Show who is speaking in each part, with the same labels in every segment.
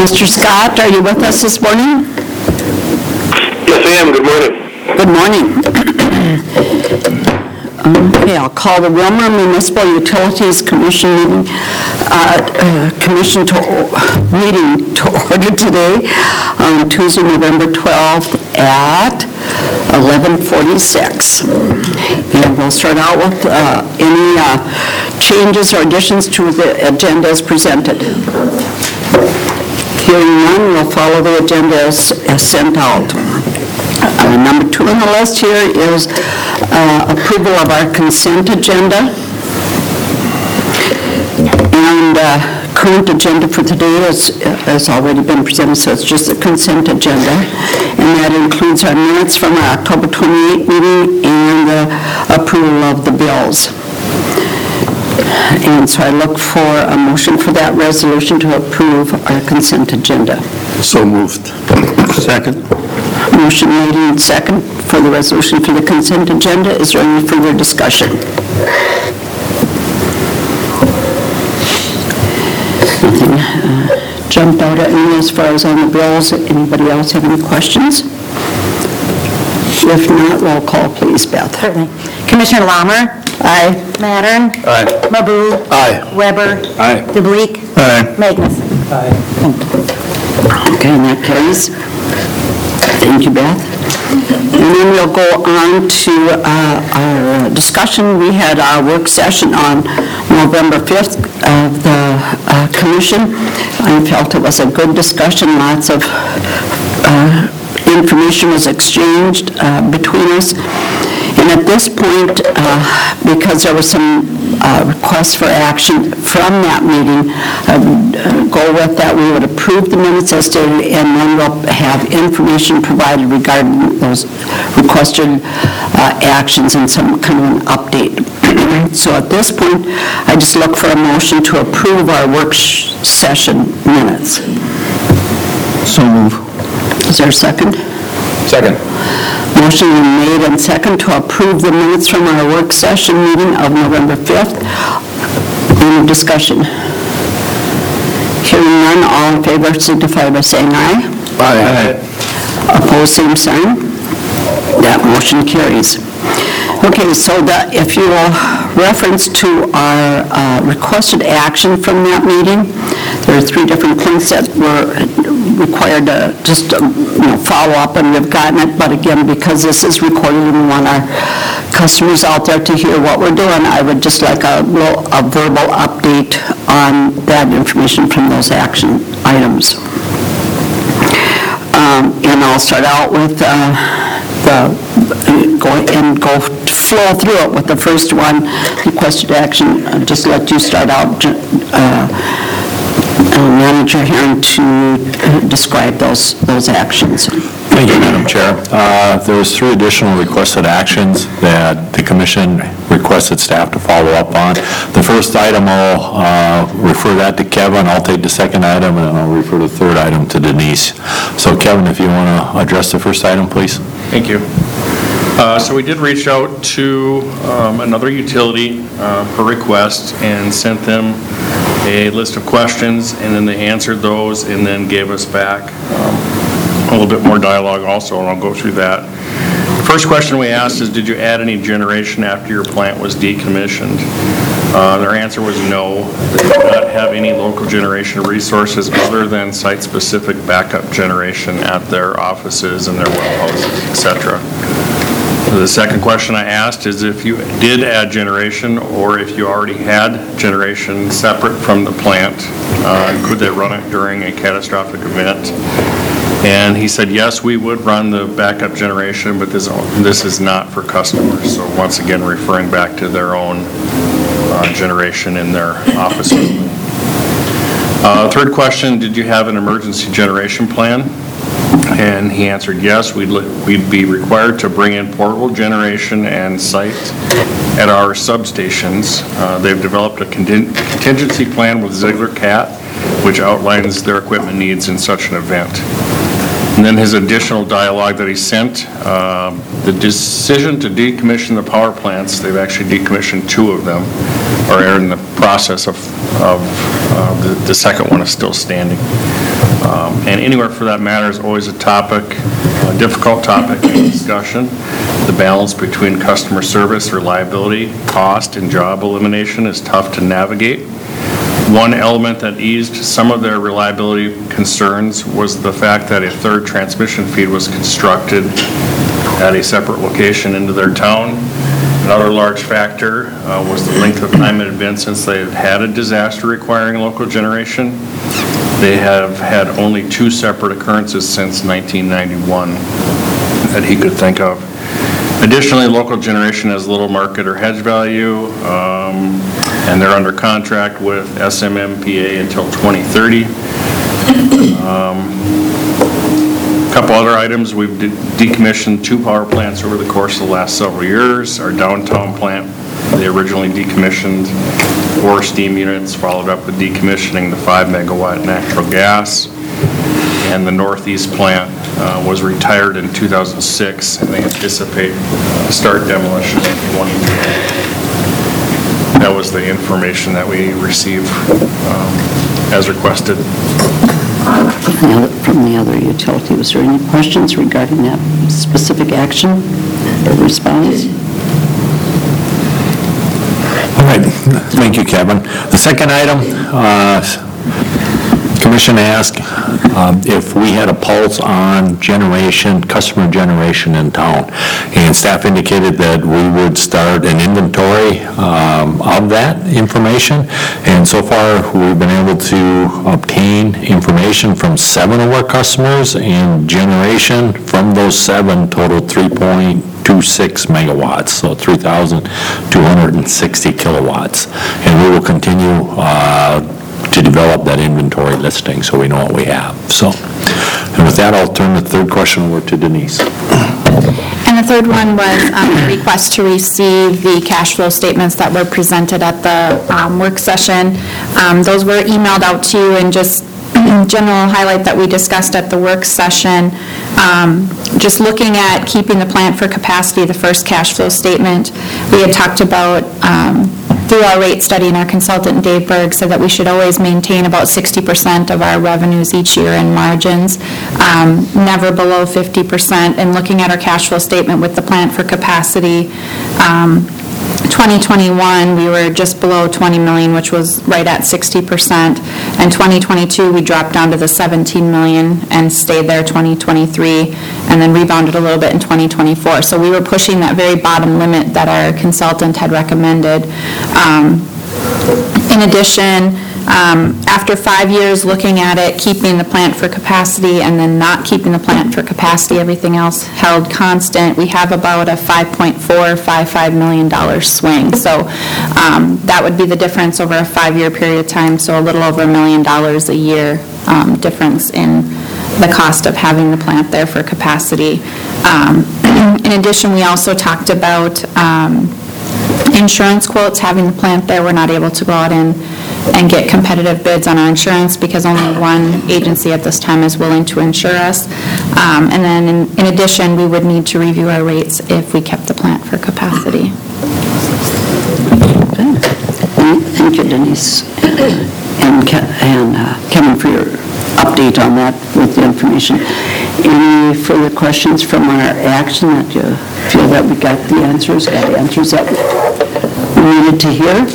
Speaker 1: Mr. Scott, are you with us this morning?
Speaker 2: Yes, I am. Good morning.
Speaker 1: Good morning. Okay, I'll call the Willmar Municipal Utilities Commission meeting to order today on Tuesday, November 12th at 11:46. And we'll start out with any changes or additions to the agenda as presented. Hearing none, we'll follow the agenda as sent out. Number 2 on the list here is approval of our consent agenda. And current agenda for today has already been presented, so it's just a consent agenda. And that includes our minutes from our October 28th meeting and the approval of the bills. And so I look for a motion for that resolution to approve our consent agenda.
Speaker 3: So moved. Second.
Speaker 1: Motion made and second for the resolution for the consent agenda. Is there any further discussion? Nothing jumped out at me as far as on the bills. Anybody else have any questions? If not, roll call, please, Beth.
Speaker 4: Certainly. Commissioner Lammer?
Speaker 1: Aye.
Speaker 4: Mattern?
Speaker 3: Aye.
Speaker 4: Mabu?
Speaker 3: Aye.
Speaker 4: Weber?
Speaker 3: Aye.
Speaker 4: DeBleek?
Speaker 3: Aye.
Speaker 4: Magnuson?
Speaker 1: Okay, and that carries. Thank you, Beth. And then we'll go on to our discussion. We had our work session on November 5th of the commission. I felt it was a good discussion. Lots of information was exchanged between us. And at this point, because there was some requests for action from that meeting, I would go with that. We would approve the minutes as stated, and then we'll have information provided regarding those requested actions and some kind of an update. So at this point, I just look for a motion to approve our work session minutes.
Speaker 3: So move.
Speaker 1: Is there a second?
Speaker 3: Second.
Speaker 1: Motion made and second to approve the minutes from our work session meeting of November 5th. Any discussion? Hearing none, all in favor signify by saying aye.
Speaker 3: Aye.
Speaker 1: Opposed, same sign. That motion carries. Okay, so if you will reference to our requested action from that meeting, there are 3 different points that were required to just follow up, and we've gotten it. But again, because this is recorded and we want our customers out there to hear what we're doing, I would just like a verbal update on that information from those action items. And I'll start out with go flow through it with the first one, requested action. I'll just let you start out, Manager Herron, to describe those actions.
Speaker 5: Thank you, Madam Chair. There was 3 additional requested actions that the Commission requested staff to follow up on. The first item, I'll refer that to Kevin. I'll take the second item, and I'll refer the third item to Denise. So Kevin, if you want to address the first item, please.
Speaker 6: Thank you. So we did reach out to another utility per request and sent them a list of questions, and then they answered those and then gave us back a little bit more dialogue also, and I'll go through that. The first question we asked is, did you add any generation after your plant was decommissioned? Their answer was no. They did not have any local generation resources other than site-specific backup generation at their offices and their well houses, etc. The second question I asked is if you did add generation, or if you already had generation separate from the plant, could they run it during a catastrophic event? And he said, yes, we would run the backup generation, but this is not for customers. So once again, referring back to their own generation in their office. Third question, did you have an emergency generation plan? And he answered yes, we'd be required to bring in portable generation and site at our substations. They've developed a contingency plan with Ziegler Cat, which outlines their equipment needs in such an event. And then his additional dialogue that he sent, the decision to decommission the power plants, they've actually decommissioned 2 of them, or are in the process of the second one is still standing. and anywhere for that matter is always a topic, a difficult topic of discussion. The balance between customer service, reliability, cost, and job elimination is tough to navigate. One element that eased some of their reliability concerns was the fact that a third transmission feed was constructed at a separate location into their town. Another large factor was the length of time it had been since they had had a disaster requiring local generation. They have had only 2 separate occurrences since 1991 that he could think of. Additionally, local generation has little market or hedge value, and they're under contract with SMMPA until 2030. A couple other items, we've decommissioned 2 power plants over the course of the last several years. Our downtown plant, they originally decommissioned 4 steam units, followed up with decommissioning the 5-megawatt natural gas. And the northeast plant was retired in 2006, and they anticipate start demolition in 2020. That was the information that we received as requested.
Speaker 1: From the other utility, was there any questions regarding that specific action or response?
Speaker 5: All right, thank you, Kevin. The second item, Commission asked if we had a pulse on generation, customer generation in town. And staff indicated that we would start an inventory of that information. And so far, we've been able to obtain information from 7 of our customers, and generation from those 7 totaled 3.26 megawatts, so 3,260 kilowatts. And we will continue to develop that inventory listing so we know what we have. So, and with that, I'll turn the third question over to Denise.
Speaker 7: And the third one was a request to receive the cash flow statements that were presented at the work session. Those were emailed out to you, and just general highlight that we discussed at the work session. Just looking at keeping the plant for capacity, the first cash flow statement, we had talked about through our rate study, and our consultant Dave Berg said that we should always maintain about 60% of our revenues each year in margins, never below 50%. And looking at our cash flow statement with the plant for capacity, 2021, we were just below 20 million, which was right at 60%. And 2022, we dropped down to the 17 million and stayed there 2023, and then rebounded a little bit in 2024. So we were pushing that very bottom limit that our consultant had recommended. In addition, after 5 years looking at it, keeping the plant for capacity and then not keeping the plant for capacity, everything else held constant, we have about a $5.455 million swing. So that would be the difference over a 5-year period of time, so a little over $1 million a year difference in the cost of having the plant there for capacity. In addition, we also talked about insurance quotes. Having the plant there, we're not able to go out and get competitive bids on our insurance because only one agency at this time is willing to insure us. And then in addition, we would need to review our rates if we kept the plant for capacity.
Speaker 1: Thank you, Denise. And Kevin, for your update on that with the information. Any further questions from our action that you feel that we got the answers that we needed to hear?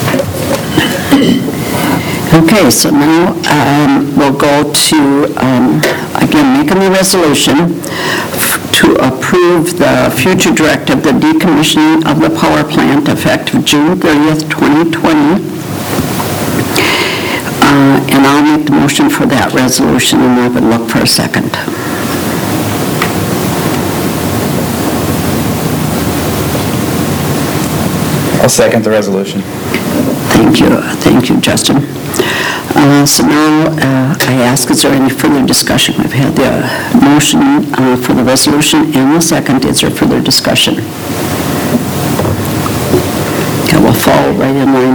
Speaker 1: Okay, so now we'll go to, again, making the resolution to approve the future directive, the decommissioning of the power plant effective June 30th, 2020. And I'll make the motion for that resolution, and I would look for a second.
Speaker 3: I'll second the resolution.
Speaker 1: Thank you, Justin. So now I ask, is there any further discussion? We've had the motion for the resolution and the second. Is there further discussion? Okay, we'll fall right in line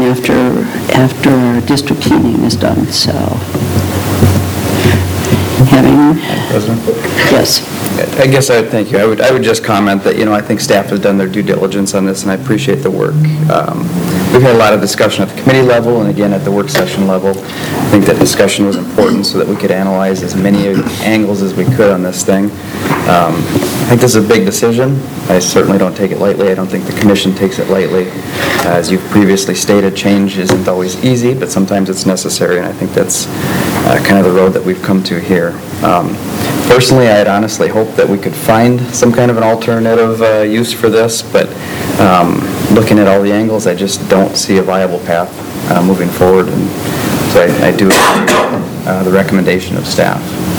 Speaker 1: after district heating is done. So having
Speaker 3: President?
Speaker 1: Yes.
Speaker 3: I guess thank you. I would just comment that, I think staff has done their due diligence on this, and I appreciate the work. We've had a lot of discussion at the committee level and again at the work session level. I think that discussion was important so that we could analyze as many angles as we could on this thing. I think this is a big decision. I certainly don't take it lightly. I don't think the commission takes it lightly. As you've previously stated, change isn't always easy, but sometimes it's necessary, and I think that's kind of the road that we've come to here. Personally, I had honestly hoped that we could find some kind of an alternative use for this, but looking at all the angles, I just don't see a viable path moving forward, and so I do agree the recommendation of staff.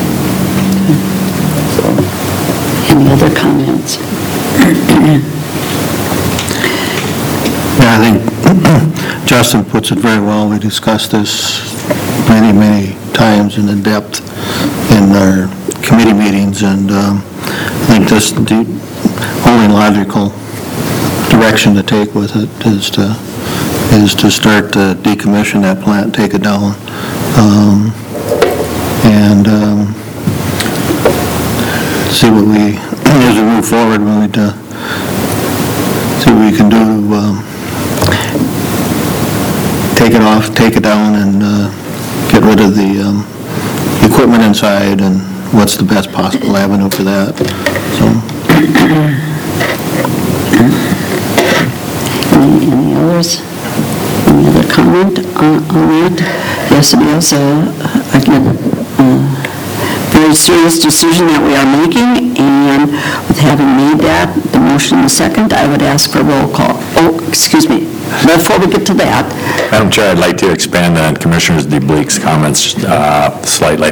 Speaker 3: So.
Speaker 1: Any other comments?
Speaker 8: Yeah, I think Justin puts it very well. We discussed this many, many times and in depth in our committee meetings, and I think this the only logical direction to take with it is to start to decommission that plant, take it down, and see what we, as we move forward, we need to see what we can do to take it off, take it down, and get rid of the equipment inside, and what's the best possible avenue for that. So.
Speaker 1: Any others? Any other comment on that? Yes, it is, again, very serious decision that we are making, and with having made that, the motion and the second, I would ask for roll call. Oh, excuse me. Before we get to that,
Speaker 5: Madam Chair, I'd like to expand on Commissioner DeBleek's comments slightly.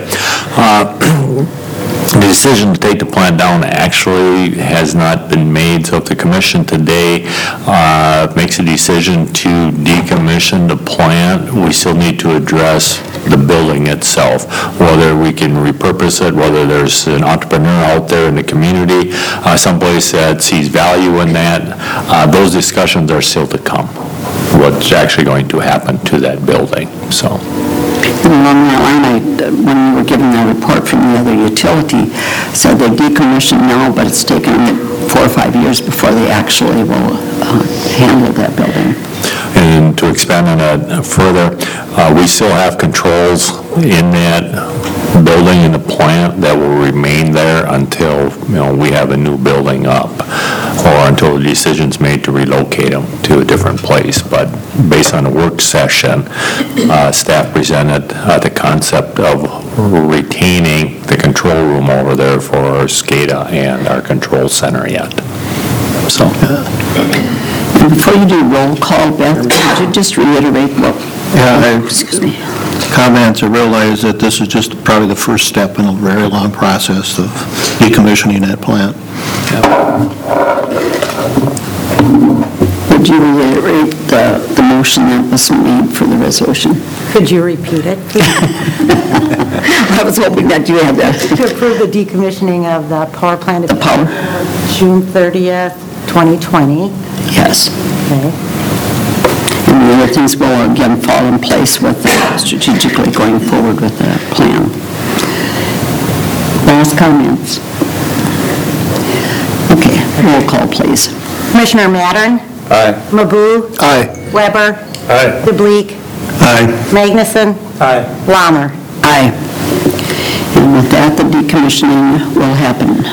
Speaker 5: The decision to take the plant down actually has not been made, so if the commission today makes a decision to decommission the plant, we still need to address the building itself, whether we can repurpose it, whether there's an entrepreneur out there in the community, someplace that sees value in that. Those discussions are still to come, what's actually going to happen to that building, so.
Speaker 1: and along that line, when we were given that report from the other utility, said they decommissioned now, but it's taken 4 or 5 years before they actually will handle that building.
Speaker 5: And to expand on that further, we still have controls in that building, in the plant, that will remain there until, we have a new building up, or until the decision's made to relocate them to a different place. But based on the work session, staff presented the concept of retaining the control room over there for our SCADA and our control center yet. So.
Speaker 1: And before you do roll call, Beth, could you just reiterate what?
Speaker 8: Yeah,
Speaker 1: Excuse me.
Speaker 8: Comments, I realize that this is just probably the first step in a very long process of decommissioning that plant.
Speaker 1: Would you reiterate the motion that was made for the resolution?
Speaker 4: Could you repeat it, please?
Speaker 1: I was hoping that you had that.
Speaker 4: To approve the decommissioning of the power plant
Speaker 1: The power.
Speaker 4: June 30th, 2020.
Speaker 1: Yes.
Speaker 4: Okay.
Speaker 1: And the other things will again fall in place with strategically going forward with the plan. Last comments? Okay, roll call, please.
Speaker 4: Commissioner Mattern?
Speaker 3: Aye.
Speaker 4: Mabu?
Speaker 8: Aye.
Speaker 4: Weber?
Speaker 3: Aye.
Speaker 4: DeBleek?
Speaker 8: Aye.
Speaker 4: Magnuson?
Speaker 3: Aye.
Speaker 4: Lammer?
Speaker 1: Aye. And with that, the decommissioning will happen.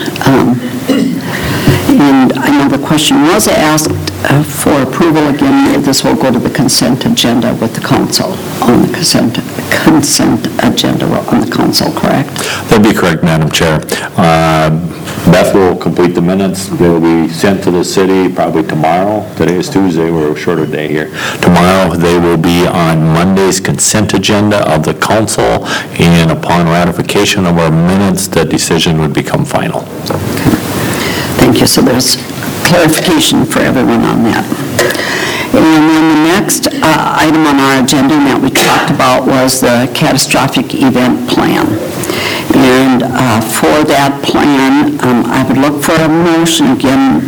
Speaker 1: And I know the question was asked for approval. Again, this will go to the consent agenda with the council, on the consent agenda on the council, correct?
Speaker 5: That'd be correct, Madam Chair. Beth will complete the minutes. They will be sent to the city probably tomorrow. Today is Tuesday, we're a shorter day here. Tomorrow, they will be on Monday's consent agenda of the council, and upon ratification of our minutes, the decision would become final.
Speaker 1: Thank you. So there's clarification for everyone on that. And then the next item on our agenda that we talked about was the catastrophic event plan. And for that plan, I would look for a motion again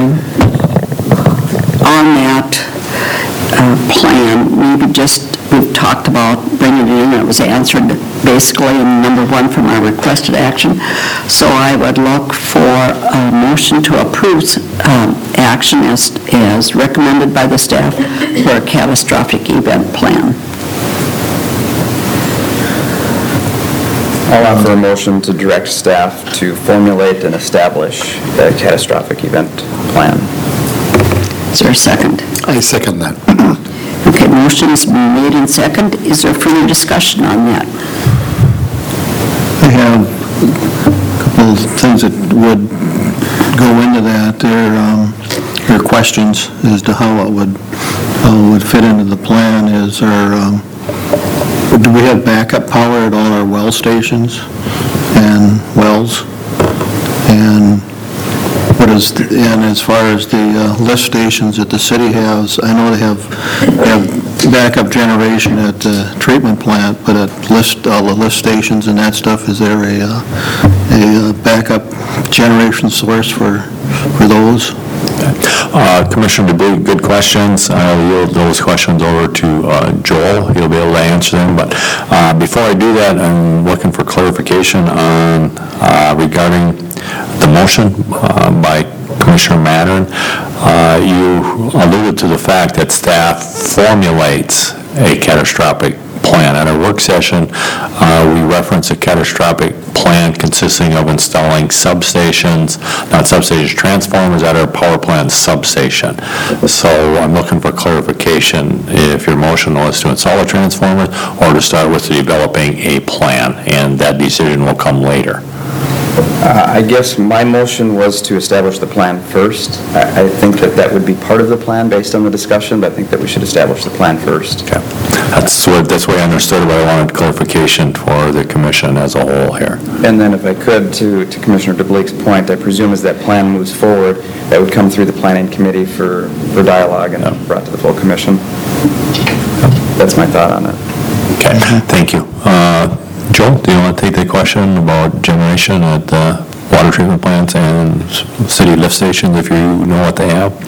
Speaker 1: on that plan. Maybe just, we've talked about bringing it in, it was answered basically number one from our requested action. So I would look for a motion to approve action as recommended by the staff for a catastrophic event plan.
Speaker 3: I'll offer a motion to direct staff to formulate and establish a catastrophic event plan.
Speaker 1: Is there a second?
Speaker 8: I second that.
Speaker 1: Okay, motion is made and second. Is there further discussion on that?
Speaker 8: I have a couple of things that would go into that. There are questions as to how it would fit into the plan. Do we have backup power at all our well stations and wells? And and as far as the lift stations that the city has, I know they have backup generation at the treatment plant, but at all the lift stations and that stuff, is there a backup generation source for those?
Speaker 5: Commissioner DeBuy, good questions. I'll yield those questions over to Joel. He'll be able to answer them. But before I do that, I'm looking for clarification on regarding the motion by Commissioner Mattern. You alluded to the fact that staff formulates a catastrophic plan. At our work session, we reference a catastrophic plan consisting of installing substations, not substations, transformers at our power plant substation. So I'm looking for clarification if your motion was to install a transformer or to start with developing a plan, and that decision will come later.
Speaker 3: I guess my motion was to establish the plan first. I think that would be part of the plan based on the discussion, but I think that we should establish the plan first.
Speaker 5: Okay. That's the way I understood it, but I wanted clarification for the commission as a whole here.
Speaker 3: And then if I could, to Commissioner DeBlake's point, I presume as that plan moves forward, that would come through the planning committee for dialogue and brought to the full commission. That's my thought on it.
Speaker 5: Okay, thank you. Joel, do you want to take the question about generation at the water treatment plants and city lift stations, if you know what they have?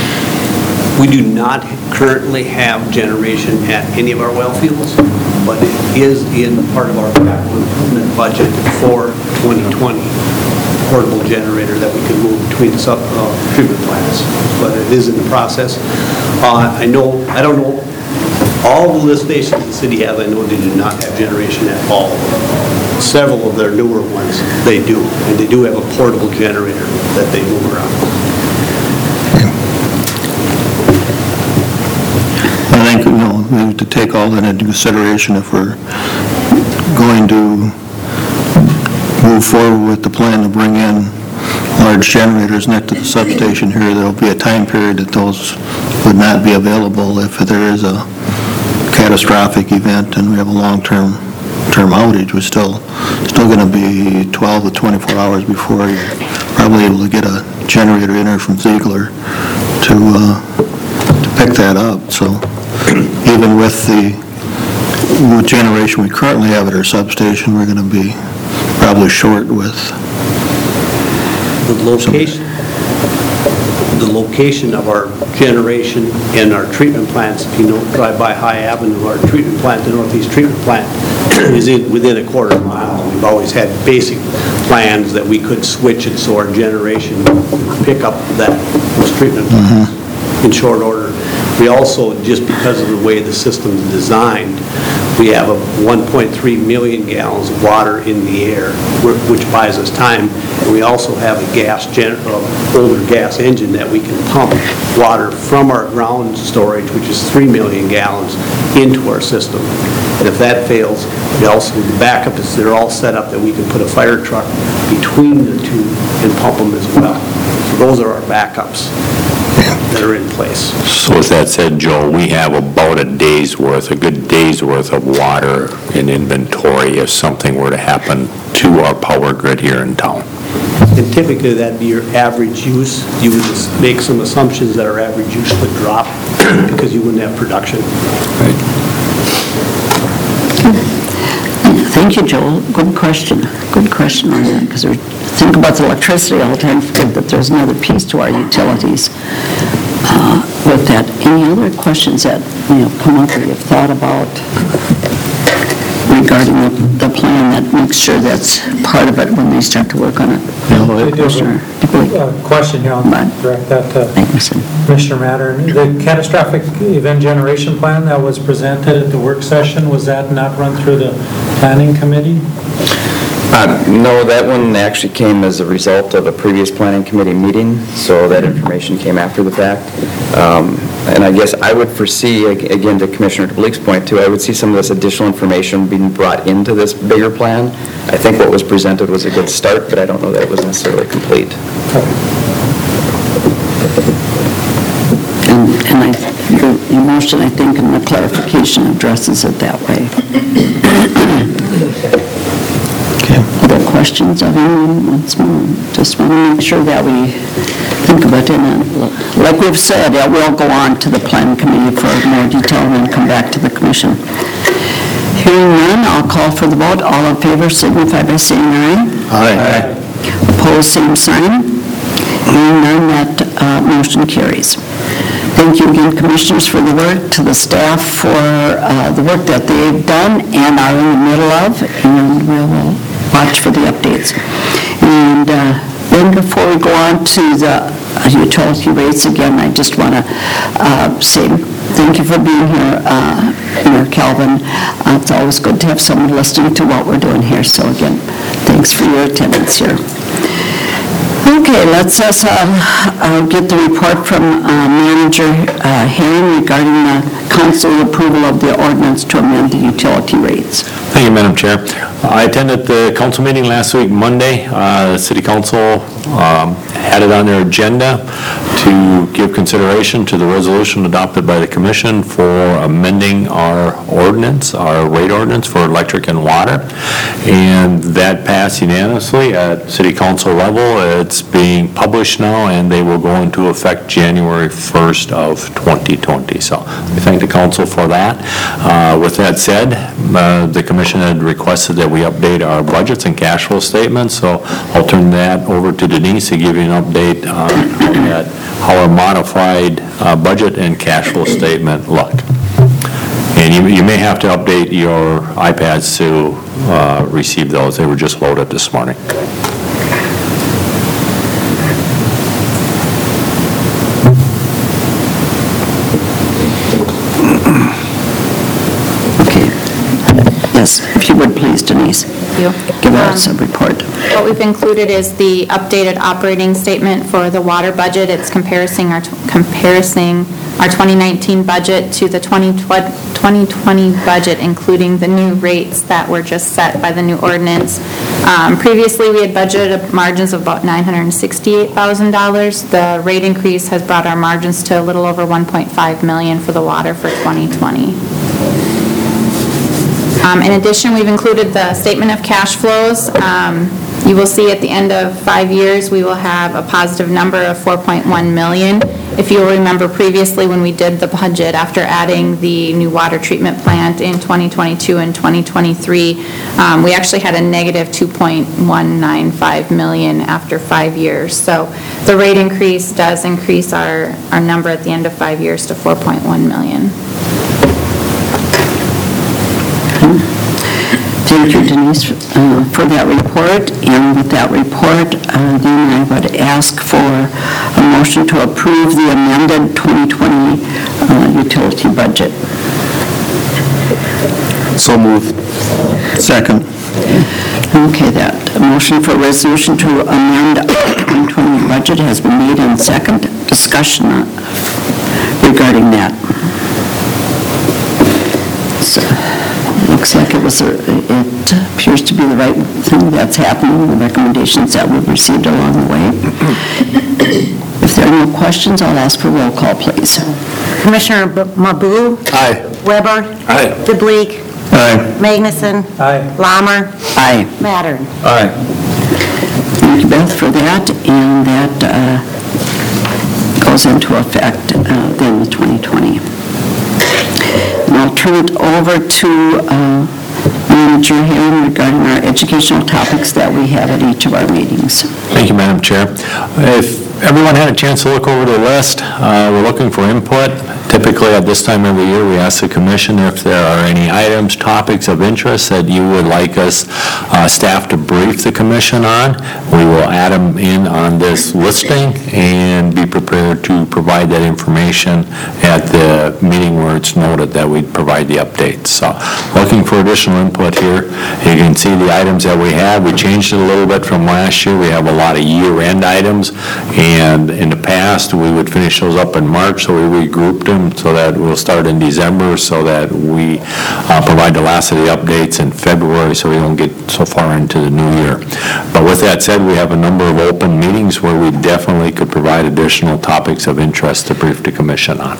Speaker 9: We do not currently have generation at any of our well fields, but it is in part of our capital improvement budget for 2020, portable generator that we can move between treatment plants, but it is in the process. I don't know all the lift stations the city has. I know they do not have generation at all. Several of their newer ones, they do, and they do have a portable generator that they move around.
Speaker 8: I think, we have to take all that into consideration if we're going to move forward with the plan to bring in large generators next to the substation here. There'll be a time period that those would not be available if there is a catastrophic event and we have a long-term outage. We're still going to be 12 to 24 hours before you're probably able to get a generator in there from Ziegler to pick that up. So even with the generation we currently have at our substation, we're going to be probably short with
Speaker 9: the location of our generation and our treatment plants. If you drive by High Avenue, our treatment plant, the Northeast Treatment Plant, is within a quarter mile. We've always had basic plans that we could switch it so our generation would pick up those treatment plants in short order. We also, just because of the way the system is designed, we have 1.3 million gallons of water in the air, which buys us time. And we also have a older gas engine that we can pump water from our ground storage, which is 3 million gallons, into our system. And if that fails, the backup is they're all set up that we can put a fire truck between the two and pump them as well. So those are our backups that are in place.
Speaker 5: So with that said, Joe, we have about a good day's worth of water in inventory if something were to happen to our power grid here in town.
Speaker 9: And typically that'd be your average use. You would just make some assumptions that our average use would drop because you wouldn't have production.
Speaker 5: Right.
Speaker 1: Thank you, Joel. Good question. Good question on that, because we think about the electricity all the time, forget that there's another piece to our utilities with that. Any other questions that come up that you've thought about regarding the plan, that makes sure that's part of it when they start to work on it. Commissioner DeBoer.
Speaker 10: Question here, I'll direct that to
Speaker 1: Magnuson.
Speaker 10: Commissioner Mattern. The catastrophic event generation plan that was presented at the work session, was that not run through the planning committee?
Speaker 3: No, that one actually came as a result of a previous planning committee meeting, so that information came after the fact. And I guess I would foresee, again, to Commissioner DeBleek's point too, I would see some of this additional information being brought into this bigger plan. I think what was presented was a good start, but I don't know that it was necessarily complete.
Speaker 1: And your motion, I think, and the clarification addresses it that way. Other questions of anyone once more? Just want to make sure that we think about it. And like we've said, it will go on to the planning committee for more detail and then come back to the commission. Hearing none, I'll call for the vote. All in favor signify by saying aye.
Speaker 8: Aye.
Speaker 1: Opposed, same sign. Hearing none, that motion carries. Thank you again, Commissioners, for the work, to the staff for the work that they've done and are in the middle of, and we will watch for the updates. And then before we go on to the utility rates, again, I just want to say thank you for being here, Mayor Calvin. It's always good to have someone listening to what we're doing here, so again, thanks for your attendance here. Okay, let's get the report from Manager Herring regarding the council approval of the ordinance to amend the utility rates.
Speaker 5: Thank you, Madam Chair. I attended the council meeting last week, Monday. The City Council had it on their agenda to give consideration to the resolution adopted by the Commission for amending our ordinance, our rate ordinance for electric and water. And that passed unanimously at City Council level. It's being published now, and they will go into effect January 1st of 2020. So we thank the council for that. With that said, the Commission had requested that we update our budgets and cash flow statements, so I'll turn that over to Denise to give you an update on how our modified budget and cash flow statement look. And you may have to update your iPads to receive those. They were just loaded this morning.
Speaker 1: Yes, if you would please, Denise.
Speaker 7: Thank you.
Speaker 1: Give us a report.
Speaker 7: What we've included is the updated operating statement for the water budget. It's comparing our 2019 budget to the 2020 budget, including the new rates that were just set by the new ordinance. Previously, we had budgeted margins of about $968,000. The rate increase has brought our margins to a little over $1.5 million for the water for 2020. In addition, we've included the statement of cash flows. You will see at the end of 5 years, we will have a positive number of $4.1 million. If you'll remember previously when we did the budget after adding the new water treatment plant in 2022 and 2023, we actually had a negative $2.195 million after 5 years. So the rate increase does increase our number at the end of 5 years to $4.1 million.
Speaker 1: Thank you, Denise, for that report. And with that report, then I would ask for a motion to approve the amended 2020 utility budget.
Speaker 8: So moved. Second.
Speaker 1: Okay, that motion for resolution to amend 2020 budget has been made and second. Discussion regarding that. So, looks like it appears to be the right thing that's happening, the recommendations that we've received along the way. If there are no questions, I'll ask for roll call, please.
Speaker 4: Commissioner Mabou?
Speaker 8: Aye.
Speaker 4: Weber?
Speaker 8: Aye.
Speaker 4: DeBleek?
Speaker 8: Aye.
Speaker 4: Magnuson?
Speaker 10: Aye.
Speaker 4: Lammer?
Speaker 1: Aye.
Speaker 4: Mattern?
Speaker 3: Aye.
Speaker 1: Thank you, Beth, for that, and that goes into effect then in 2020. And I'll turn it over to Manager Herring regarding our educational topics that we have at each of our meetings.
Speaker 5: Thank you, Madam Chair. If everyone had a chance to look over the list, we're looking for input Typically, at this time every year, we ask the commission if there are any items, topics of interest that you would like us, staff, to brief the commission on. We will add them in on this listing and be prepared to provide that information at the meeting where it's noted that we provide the updates. So, looking for additional input here. You can see the items that we have. We changed it a little bit from last year. We have a lot of year-end items, and in the past, we would finish those up in March, so we regrouped them so that we'll start in December, so that we provide the last of the updates in February, so we don't get so far into the new year. But with that said, we have a number of open meetings where we definitely could provide additional topics of interest to brief the commission on.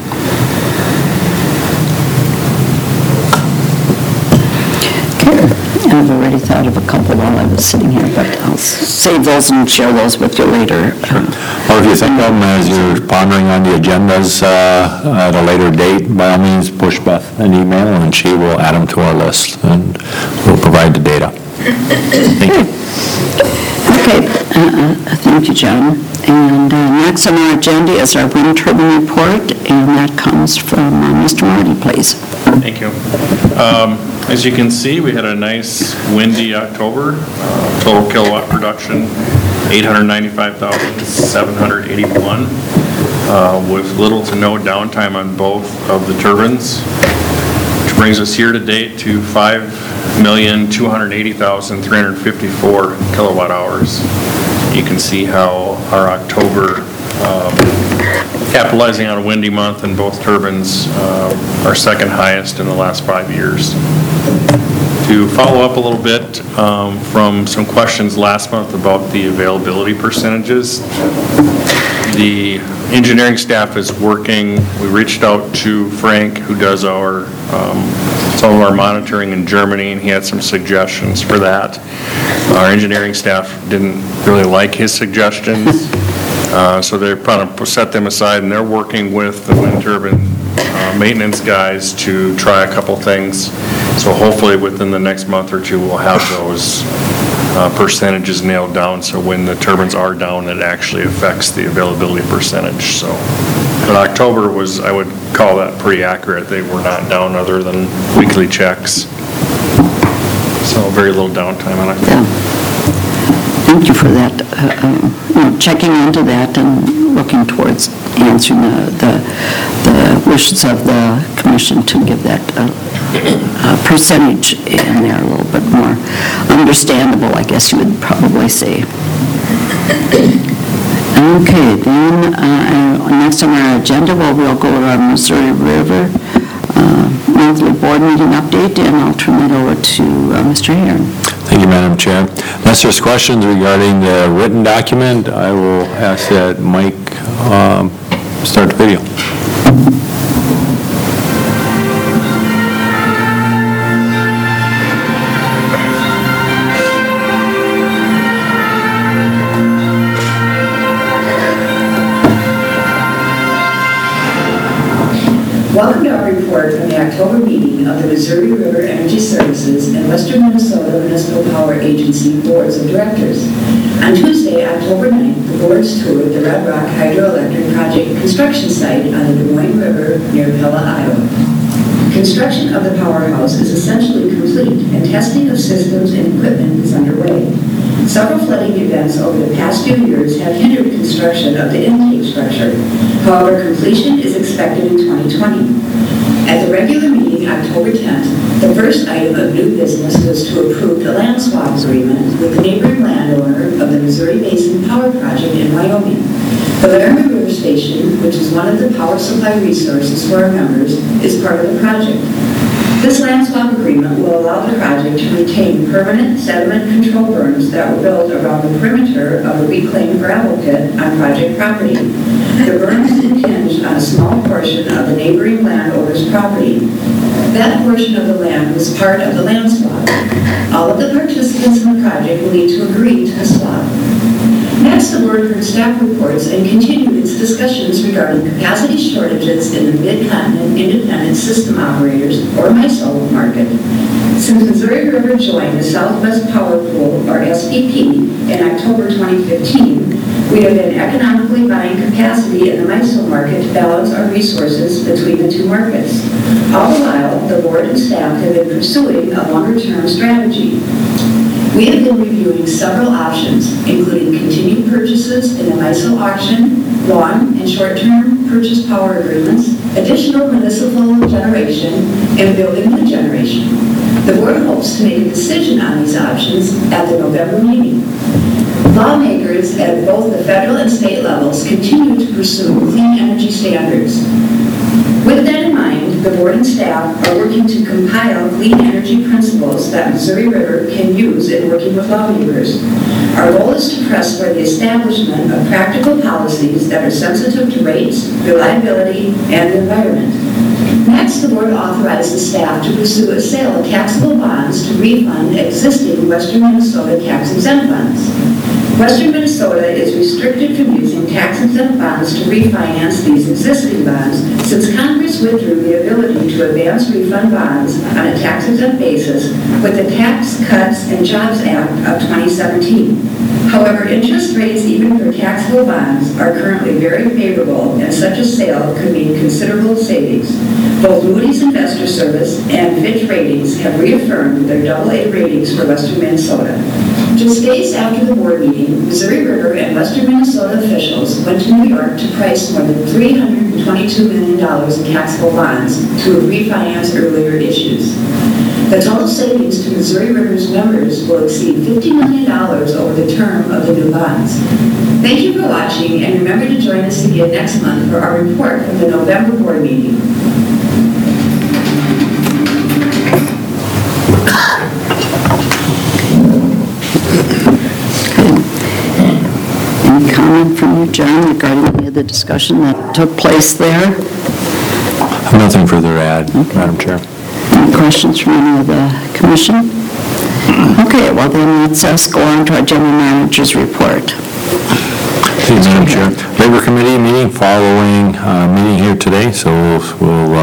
Speaker 1: I've already thought of a couple while I was sitting here, but I'll save those and share those with you later.
Speaker 5: Or if you think of them as you're pondering on the agendas at a later date, by all means, push Beth an email and she will add them to our list and we'll provide the data. Thank you.
Speaker 1: Okay, thank you, John. And next on our agenda is our wind turbine report, and that comes from Mr. Marty, please.
Speaker 6: Thank you. As you can see, we had a nice windy October. Total kilowatt production, 895,781, with little to no downtime on both of the turbines, which brings us year to date to 5,280,354 kilowatt hours. You can see how our October, capitalizing on a windy month in both turbines, our second highest in the last 5 years. To follow up a little bit from some questions last month about the availability percentages, the engineering staff is working. We reached out to Frank, who does some of our monitoring in Germany, and he had some suggestions for that. Our engineering staff didn't really like his suggestions, so they're kind of set them aside, and they're working with the wind turbine maintenance guys to try a couple things. So hopefully within the next month or two, we'll have those percentages nailed down, so when the turbines are down, it actually affects the availability percentage. So, but October was, I would call that pretty accurate. They were not down other than weekly checks. So very little downtime on October.
Speaker 1: Yeah. Thank you for that, checking into that and looking towards answering the wishes of the commission to give that percentage in there a little bit more understandable, I guess you would probably say. Okay, then next on our agenda, we'll go to our Missouri River monthly board meeting update, and I'll turn it over to Mr. Herron.
Speaker 5: Thank you, Madam Chair. Unless there's questions regarding the written document, I will ask that Mike start the video.
Speaker 11: Welcome to our report from the October meeting of the Missouri River Energy Services and Western Minnesota Municipal Power Agency Boards of Directors. On Tuesday, October 9th, the boards toured the Red Rock Hydroelectric Project construction site on the Des Moines River near Pella, Iowa. Construction of the powerhouse is essentially complete, and testing of systems and equipment is underway. Several flooding events over the past few years have hindered construction of the intake structure. However, completion is expected in 2020. At the regular meeting, October 10th, the first item of new business was to approve the land swap agreement with the neighboring landowner of the Missouri Basin Power Project in Wyoming. The Laramie River Station, which is one of the power supply resources for our members, is part of the project. This land swap agreement will allow the project to retain permanent sediment control berms that were built around the perimeter of a reclaimed gravel pit on project property. The berms impinged on a small portion of the neighboring landowner's property. That portion of the land was part of the land swap. All of the participants in the project will need to agree to the swap. Next, the board for staff reports and continued its discussions regarding capacity shortages in the Mid-Continent Independent System Operators, or MISO, market. Since Missouri River joined the Southwest Power Pool, or SPP, in October 2015, we have been economically buying capacity in the MISO market to balance our resources between the two markets. All the while, the board and staff have been pursuing a longer-term strategy. We have been reviewing several options, including continued purchases in the MISO auction, long and short-term purchase power agreements, additional municipal generation, and building new generation. The board hopes to make a decision on these options at the November meeting. Lawmakers at both the federal and state levels continue to pursue clean energy standards. With that in mind, the board and staff are working to compile clean energy principles that Missouri River can use in working with lawmakers. Our goal is to press for the establishment of practical policies that are sensitive to rates, reliability, and the environment. Next, the board authorized the staff to pursue a sale of taxable bonds to refund existing Western Minnesota tax-exempt bonds. Western Minnesota is restricted from using tax-exempt bonds to refinance these existing bonds since Congress withdrew the ability to advance refund bonds on a tax-exempt basis with the Tax Cuts and Jobs Act of 2017. However, interest rates even for taxable bonds are currently very favorable, and such a sale could mean considerable savings. Both Moody's Investor Service and Fitch Ratings have reaffirmed their AA ratings for Western Minnesota. Just days after the board meeting, Missouri River and Western Minnesota officials went to New York to price more than $322 million in taxable bonds to refinance earlier issues. The total savings to Missouri River's members will exceed $50 million over the term of the new bonds. Thank you for watching, and remember to join us again next month for our report from the November board meeting.
Speaker 1: Any comment from you, John, regarding any of the discussion that took place there?
Speaker 5: Nothing further to add, Madam Chair.
Speaker 1: Any questions from any of the commission? Okay, well then let's go on to our general manager's report.
Speaker 5: Thank you, Madam Chair. Labor Committee meeting following meeting here today, so we'll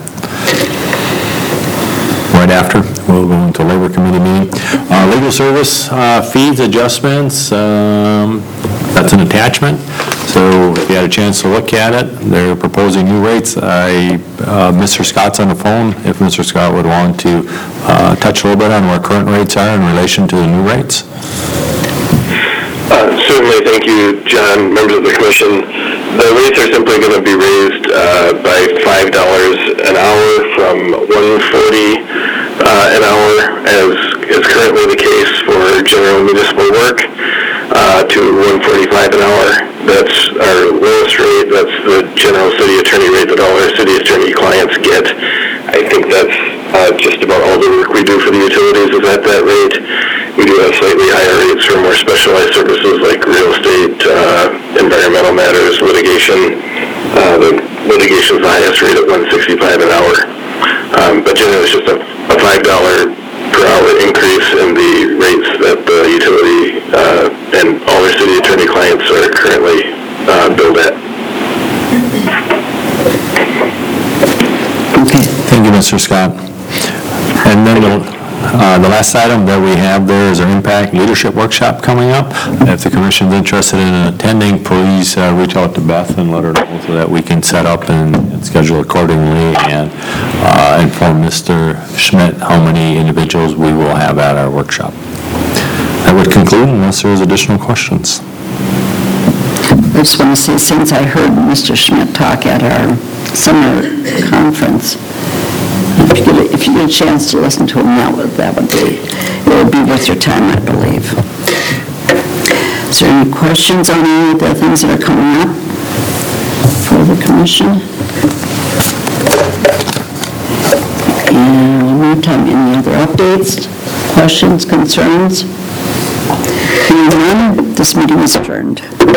Speaker 5: right after, we'll go into Labor Committee meeting. Legal service fees adjustments, that's an attachment. So if you had a chance to look at it, they're proposing new rates. Mr. Scott's on the phone, if Mr. Scott would want to touch a little bit on where current rates are in relation to the new rates.
Speaker 2: Certainly, thank you, John, members of the commission. The rates are simply going to be raised by $5 an hour from $1.40 an hour, as is currently the case for general municipal work, to $1.45 an hour. That's our lowest rate. That's the general city attorney rate that all our city attorney clients get. I think that's just about all the work we do for the utilities is at that rate. We do have slightly higher rates for more specialized services like real estate, environmental matters, litigation. The litigation's the highest rate at $1.65 an hour. But generally it's just a $5 per hour increase in the rates that the utility and all our city attorney clients are currently billed at.
Speaker 1: Okay.
Speaker 5: Thank you, Mr. Scott. And then the last item that we have there is our Impact Leadership Workshop coming up. If the commission's interested in attending, please reach out to Beth and let her know so that we can set up and schedule accordingly and inform Mr. Schmidt how many individuals we will have at our workshop. That would conclude unless there's additional questions.
Speaker 1: I just want to say, since I heard Mr. Schmidt talk at our summer conference, if you get a chance to listen to him, it would be worth your time, I believe. Is there any questions on any of the things that are coming up for the commission? And one more time, any other updates, questions, concerns? Hearing none, this meeting is adjourned.